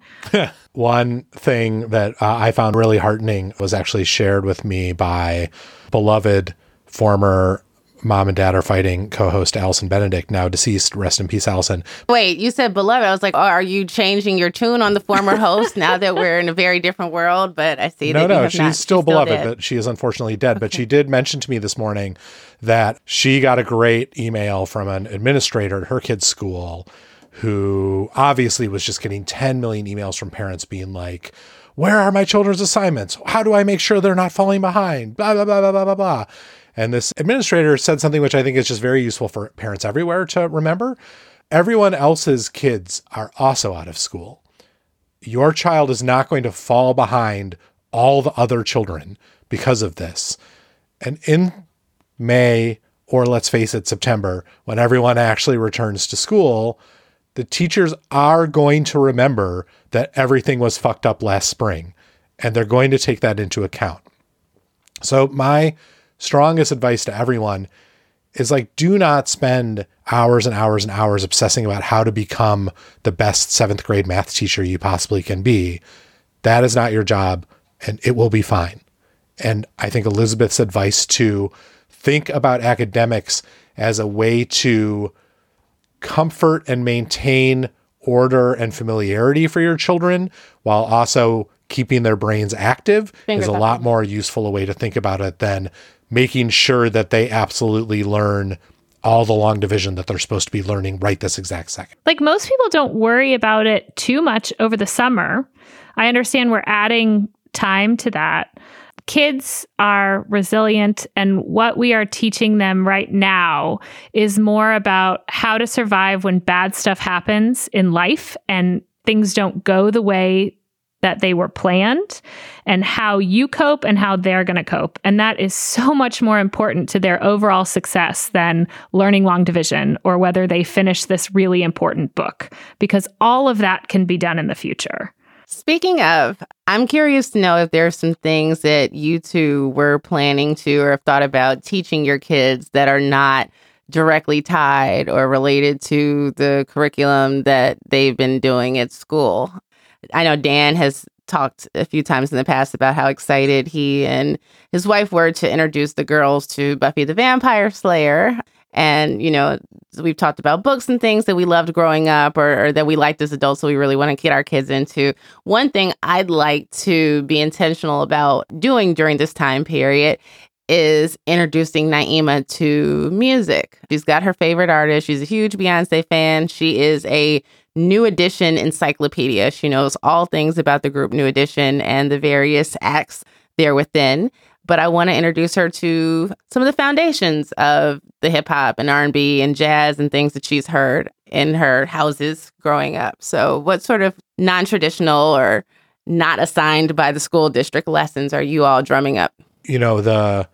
One thing that I found really heartening was actually shared with me by beloved former Mom and Dad Are Fighting co-host Allison Benedict, now deceased. Rest in peace, Allison. Wait, you said beloved. I was like, oh, are you changing your tune on the former host now that we're in a very different world? But I see that No, she's still beloved, but she is unfortunately dead. But she did mention to me this morning that she got a great email from an administrator at her kid's school who obviously was just getting 10 million emails from parents being like, where are my children's assignments? How do I make sure they're not falling behind? Blah, blah, blah, blah, blah, blah, blah. And this administrator said something which I think is just very useful for parents everywhere to remember. Everyone else's kids are also out of school. Your child is not going to fall behind all the other children because of this. And in May, or let's face it, September, when everyone actually returns to school, the teachers are going to remember that everything was fucked up last spring, and they're going to take that into account. So my strongest advice to everyone is like, do not spend hours and hours and hours obsessing about how to become the best 7th grade math teacher you possibly can be. That is not your job, and it will be fine. And I think Elizabeth's advice to think about academics as a way to comfort and maintain order and familiarity for your children while also keeping their brains active is a lot more useful a way to think about it than making sure that they absolutely learn all the long division that they're supposed to be learning right this exact second. Like most people don't worry about it too much over the summer. I understand we're adding time to that. Kids are resilient, and what we are teaching them right now is more about how to survive when bad stuff happens in life and things don't go the way that they were planned, and how you cope and how they're going to cope. And that is so much more important to their overall success than learning long division or whether they finish this really important book, because all of that can be done in the future. Speaking of, I'm curious to know if there are some things that you two were planning to or have thought about teaching your kids that are not directly tied or related to the curriculum that they've been doing at school. I know Dan has talked a few times in the past about how excited he and his wife were to introduce the girls to Buffy the Vampire Slayer. And, you know, we've talked about books and things that we loved growing up or that we liked as adults, so we really want to get our kids into. One thing I'd like to be intentional about doing during this time period is introducing Naima to music. She's got her favorite artist. She's a huge Beyonce fan. She is a New Edition encyclopedia. She knows all things about the group New Edition and the various acts there within. But I want to introduce her to some of the foundations of the hip hop and R&B and jazz and things that she's heard in her houses growing up. So what sort of non-traditional or not assigned by the school district lessons are you all drumming up? You know, the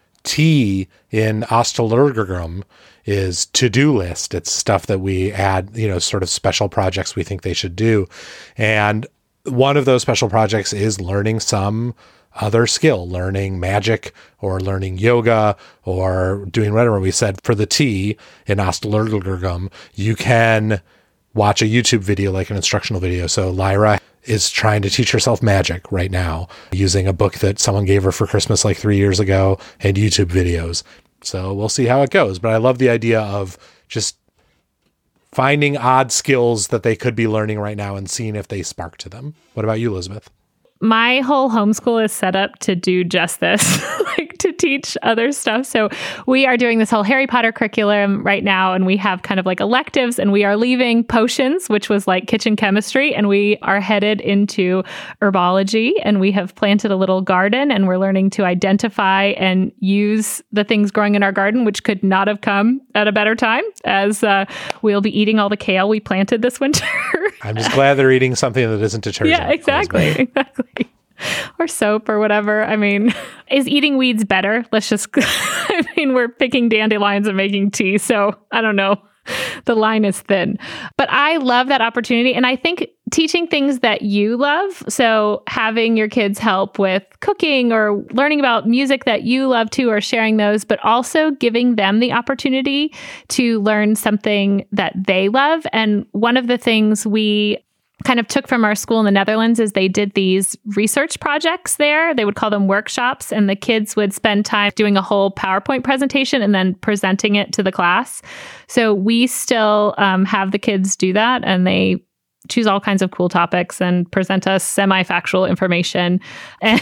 T in Ostalurgum is to-do list. It's stuff that we add, you know, sort of special projects we think they should do. And one of those special projects is learning some other skill, learning magic or learning yoga or doing whatever. We said for the T in Ostalurgum, you can watch a YouTube video, like an instructional video. So Lyra is trying to teach herself magic right now using a book that someone gave her for Christmas like 3 years ago and YouTube videos. So we'll see how it goes. But I love the idea of just finding odd skills that they could be learning right now and seeing if they spark to them. What about you, Elizabeth? My whole homeschool is set up to do just this, like to teach other stuff. So we are doing this whole Harry Potter curriculum right now, and we have kind of like electives, and we are leaving potions, which was like kitchen chemistry, and we are headed into herbology, and we have planted a little garden, and we're learning to identify and use the things growing in our garden, which could not have come at a better time, as we'll be eating all the kale we planted this winter. I'm just glad they're eating something that isn't detergent. Yeah, exactly. Exactly. Or soap or whatever. I mean, is eating weeds better? Let's just, I mean, we're picking dandelions and making tea. So I don't know. The line is thin. But I love that opportunity. And I think teaching things that you love, so having your kids help with cooking or learning about music that you love too, or sharing those, but also giving them the opportunity to learn something that they love. And one of the things we kind of took from our school in the Netherlands is they did these research projects there. They would call them workshops, and the kids would spend time doing a whole PowerPoint presentation and then presenting it to the class. So we still have the kids do that, and they choose all kinds of cool topics and present us semi-factual information. And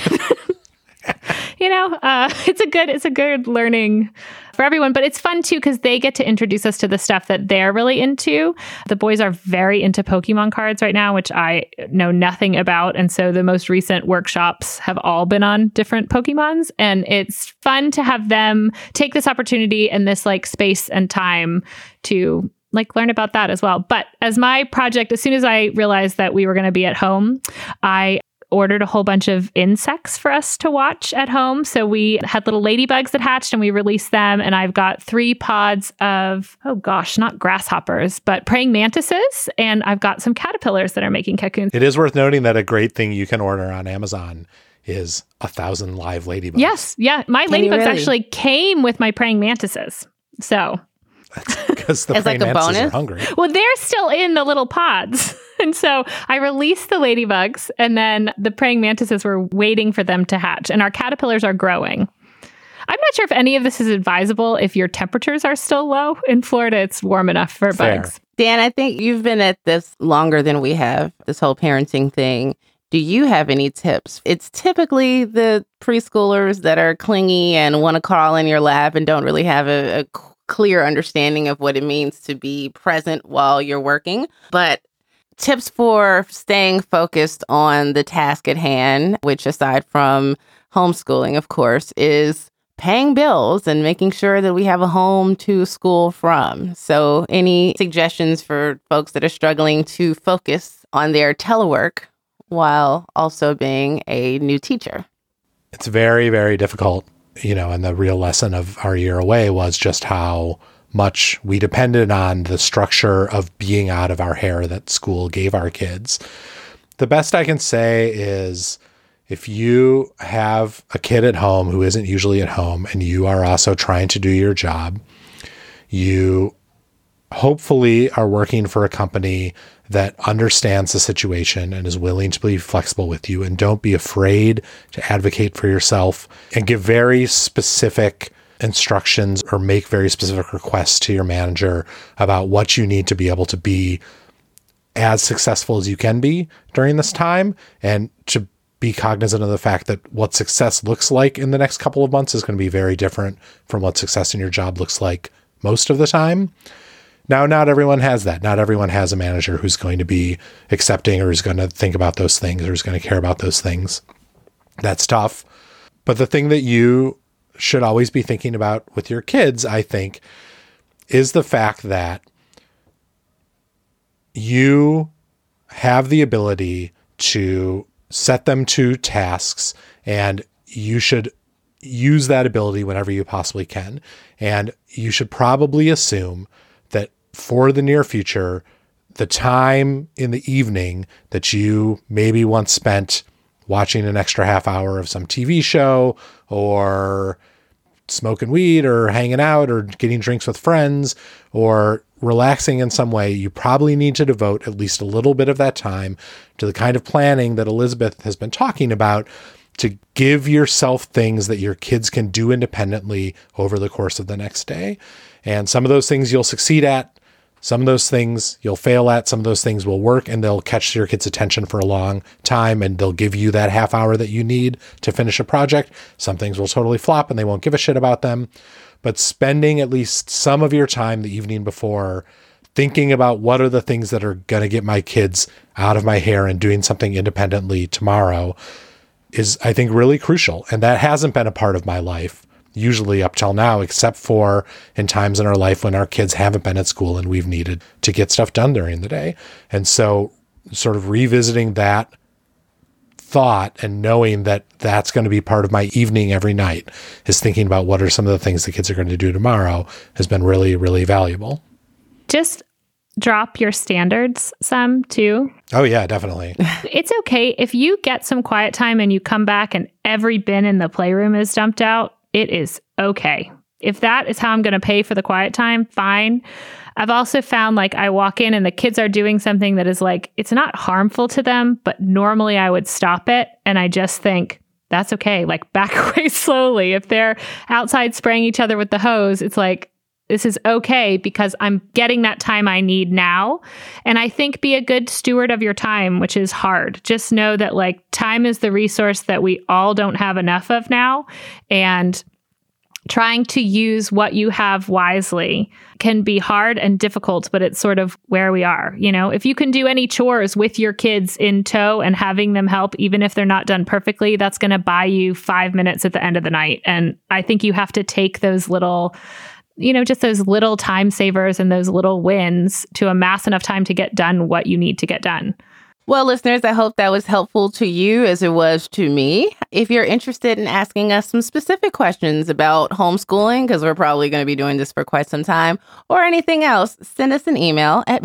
it's a good learning for everyone, but it's fun too, because they get to introduce us to the stuff that they're really into. The boys are very into Pokemon cards right now, which I know nothing about. And so the most recent workshops have all been on different Pokemons. And it's fun to have them take this opportunity and this like space and time to like learn about that as well. But as my project, as soon as I realized that we were going to be at home, I ordered a whole bunch of insects for us to watch at home. So we had little ladybugs that hatched, and we released them. And I've got 3 pods of, not grasshoppers, but praying mantises. And I've got some caterpillars that are making cocoons. It is worth noting that a great thing you can order on Amazon is 1,000 live ladybugs. Yes. Yeah. My ladybugs actually came with my praying mantises. So that's because the praying mantises are hungry. Well, they're still in the little pods. And so I released the ladybugs, and then the praying mantises were waiting for them to hatch, and our caterpillars are growing. I'm not sure if any of this is advisable if your temperatures are still low. In Florida, it's warm enough for bugs. Dan, I think you've been at this longer than we have, this whole parenting thing. Do you have any tips? It's typically the preschoolers that are clingy and want to crawl in your lap and don't really have a clear understanding of what it means to be present while you're working. But tips for staying focused on the task at hand, which aside from homeschooling, of course, is paying bills and making sure that we have a home to school from. So any suggestions for folks that are struggling to focus on their telework while also being a new teacher? It's very, very difficult, and the real lesson of our year away was just how much we depended on the structure of being out of our hair that school gave our kids. The best I can say is if you have a kid at home who isn't usually at home and you are also trying to do your job, you hopefully are working for a company that understands the situation and is willing to be flexible with you, and don't be afraid to advocate for yourself and give very specific instructions or make very specific requests to your manager about what you need to be able to be as successful as you can be during this time, and to be cognizant of the fact that what success looks like in the next couple of months is going to be very different from what success in your job looks like most of the time. Now, not everyone has that. Not everyone has a manager who's going to be accepting or who's going to think about those things or who's going to care about those things. That's tough. But the thing that you should always be thinking about with your kids, I think, is the fact that you have the ability to set them to tasks, and you should use that ability whenever you possibly can. And you should probably assume that for the near future, the time in the evening that you maybe once spent watching an extra half hour of some TV show, or smoking weed, or hanging out, or getting drinks with friends, or relaxing in some way, you probably need to devote at least a little bit of that time to the kind of planning that Elizabeth has been talking about, to give yourself things that your kids can do independently over the course of the next day. And some of those things you'll succeed at, some of those things you'll fail at, some of those things will work and they'll catch your kids' attention for a long time and they'll give you that half hour that you need to finish a project. Some things will totally flop and they won't give a shit about them. But spending at least some of your time the evening before thinking about what are the things that are going to get my kids out of my hair and doing something independently tomorrow is, I think, really crucial. And that hasn't been a part of my life usually up till now, except for in times in our life when our kids haven't been at school and we've needed to get stuff done during the day. And so sort of revisiting that thought and knowing that that's going to be part of my evening every night is thinking about what are some of the things the kids are going to do tomorrow has been really, really valuable. Just drop your standards some too. Oh yeah, definitely. It's okay if you get some quiet time and you come back and every bin in the playroom is dumped out. It is okay. If that is how I'm going to pay for the quiet time, fine. I've also found like I walk in and the kids are doing something that is like, it's not harmful to them, but normally I would stop it. And I just think that's okay. Like back away slowly. If they're outside spraying each other with the hose, it's like, this is okay because I'm getting that time I need now. And I think be a good steward of your time, which is hard. Just know that like time is the resource that we all don't have enough of now. And trying to use what you have wisely can be hard and difficult, but it's sort of where we are. You know, if you can do any chores with your kids in tow and having them help, even if they're not done perfectly, that's going to buy you 5 minutes at the end of the night. And I think you have to take those little, you know, just those little time savers and those little wins to amass enough time to get done what you need to get done. Well, listeners, I hope that was helpful to you as it was to me. If you're interested in asking us some specific questions about homeschooling, because we're probably going to be doing this for quite some time, or anything else, send us an email at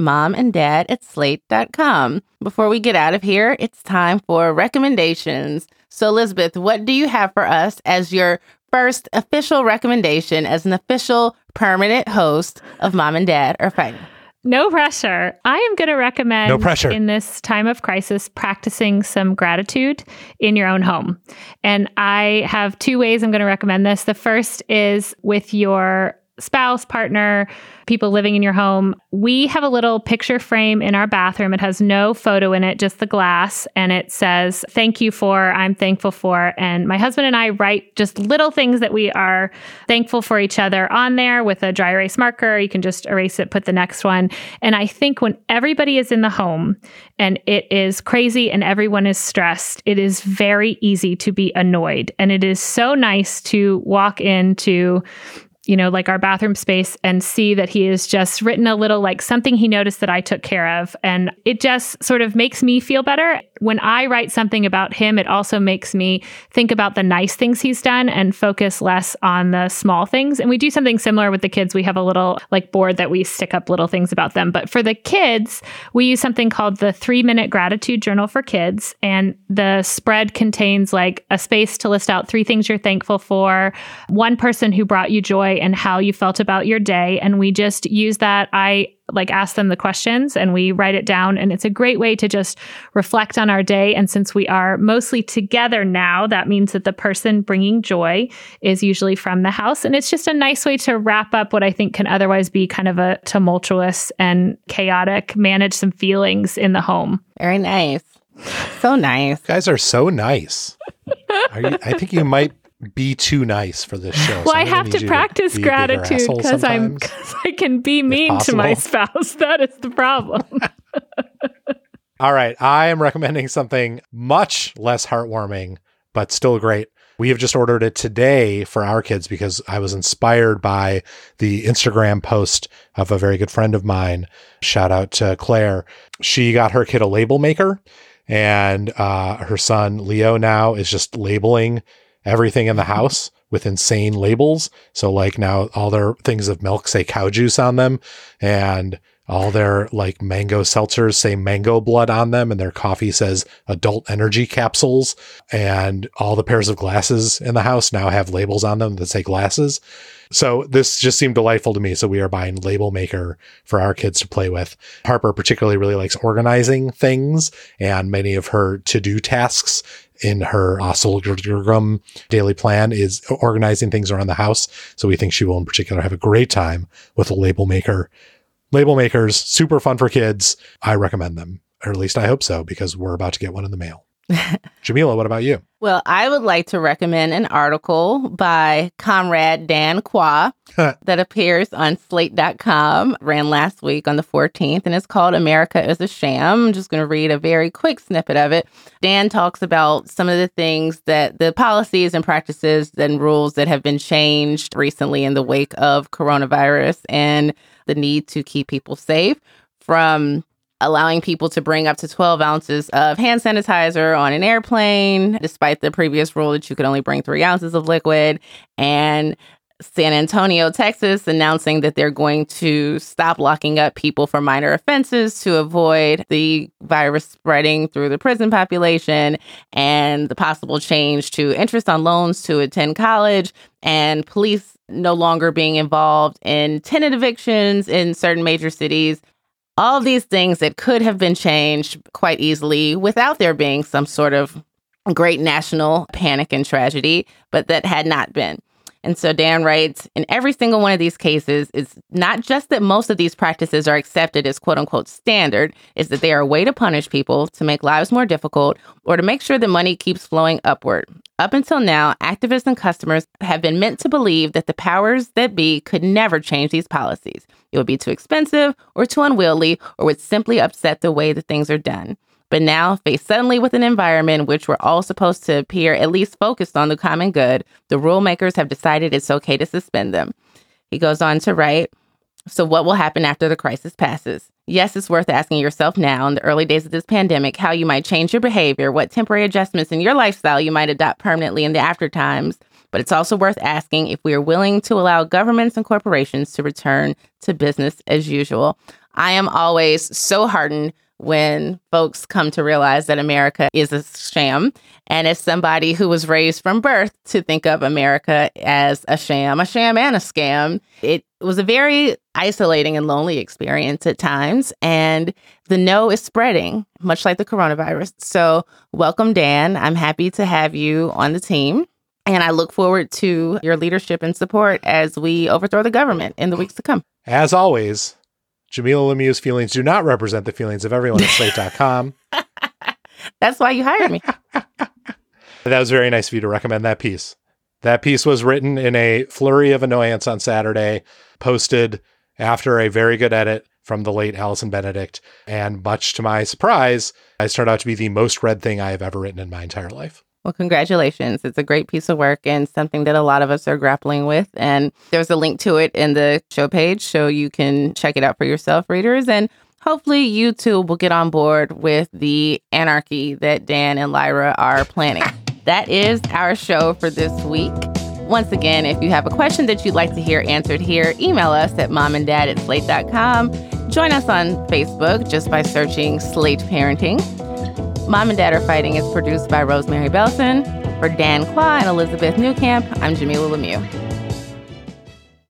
momanddad@slate.com. Before we get out of here, it's time for recommendations. So, Elizabeth, what do you have for us as your first official recommendation as an official permanent host of Mom and Dad Are Fighting? No pressure. I am going to recommend, no pressure, in this time of crisis, practicing some gratitude in your own home. And I have 2 ways I'm going to recommend this. The first is with your spouse, partner, people living in your home. We have a little picture frame in our bathroom. It has no photo in it, just the glass. And it says, "Thank you for," "I'm thankful for." And my husband and I write just little things that we are thankful for each other on there with a dry erase marker. You can just erase it, put the next one. And I think when everybody is in the home and it is crazy and everyone is stressed, it is very easy to be annoyed. And it is so nice to walk into, you know, like our bathroom space and see that he has just written a little, like something he noticed that I took care of. And it just sort of makes me feel better. When I write something about him, it also makes me think about the nice things he's done and focus less on the small things. And we do something similar with the kids. We have a little like board that we stick up little things about them. But for the kids, we use something called the 3-minute gratitude journal for kids. And the spread contains like a space to list out 3 things you're thankful for, one person who brought you joy, and how you felt about your day. And we just use that. I like ask them the questions and we write it down. And it's a great way to just reflect on our day. And since we are mostly together now, that means that the person bringing joy is usually from the house. And it's just a nice way to wrap up what I think can otherwise be kind of a tumultuous and chaotic, manage some feelings in the home. Very nice. So nice. You guys are so nice. I think you might be too nice for this show. Well, I have to practice gratitude because I can be mean to my spouse. That is the problem. All right. I am recommending something much less heartwarming, but still great. We have just ordered it today for our kids because I was inspired by the Instagram post of a very good friend of mine. Shout out to Claire. She got her kid a label maker, and her son Leo now is just labeling everything in the house with insane labels. So like now all their things of milk say cow juice on them. And All their like mango seltzers say mango blood on them, and their coffee says adult energy capsules. And all the pairs of glasses in the house now have labels on them that say glasses. So this just seemed delightful to me. So we are buying Label Maker for our kids to play with. Harper particularly really likes organizing things, and many of her to-do tasks in her Solgrim daily plan is organizing things around the house. So we think she will in particular have a great time with a Label Maker. Label Makers, super fun for kids. I recommend them, or at least I hope so, because we're about to get one in the mail. Jamila, what about you? Well, I would like to recommend an article by Comrade Dan Qua that appears on Slate.com, ran last week on the 14th, and it's called America is a Sham. I'm just going to read a very quick snippet of it. Dan talks about some of the things that the policies and practices and rules that have been changed recently in the wake of coronavirus and the need to keep people safe, from allowing people to bring up to 12 ounces of hand sanitizer on an airplane, despite the previous rule that you could only bring 3 ounces of liquid, and San Antonio, Texas, announcing that they're going to stop locking up people for minor offenses to avoid the virus spreading through the prison population, and the possible change to interest on loans to attend college, and police no longer being involved in tenant evictions in certain major cities. All of these things that could have been changed quite easily without there being some sort of great national panic and tragedy, but that had not been. And so Dan writes, in every single one of these cases, it's not just that most of these practices are accepted as quote unquote standard, it's that they are a way to punish people, to make lives more difficult, or to make sure the money keeps flowing upward. Up until now, activists and customers have been meant to believe that the powers that be could never change these policies. It would be too expensive or too unwieldy, or would simply upset the way that things are done. But now, faced suddenly with an environment in which we're all supposed to appear at least focused on the common good, the rule makers have decided it's okay to suspend them. He goes on to write, so what will happen after the crisis passes? Yes, it's worth asking yourself now, in the early days of this pandemic, how you might change your behavior, what temporary adjustments in your lifestyle you might adopt permanently in the after times. But it's also worth asking if we are willing to allow governments and corporations to return to business as usual. I am always so heartened when folks come to realize that America is a sham. And as somebody who was raised from birth to think of America as a sham and a scam, it was a very isolating and lonely experience at times. And the no is spreading, much like the coronavirus. So welcome, Dan. I'm happy to have you on the team. And I look forward to your leadership and support as we overthrow the government in the weeks to come. As always, Jamila Lemieux's feelings do not represent the feelings of everyone at Slate.com. That's why you hired me. That was very nice of you to recommend that piece. That piece was written in a flurry of annoyance on Saturday, posted after a very good edit from the late Allison Benedict. And much to my surprise, it turned out to be the most read thing I have ever written in my entire life. Well, congratulations. It's a great piece of work and something that a lot of us are grappling with. And there's a link to it in the show page, so you can check it out for yourself, readers. And hopefully you too will get on board with the anarchy that Dan and Lyra are planning. That is our show for this week. Once again, if you have a question that you'd like to hear answered here, email us at momanddad@slate.com. Join us on Facebook just by searching Slate Parenting. Mom and Dad Are Fighting is produced by Rosemary Belson. For Dan Qua and Elizabeth Newcamp, I'm Jamila Lemieux.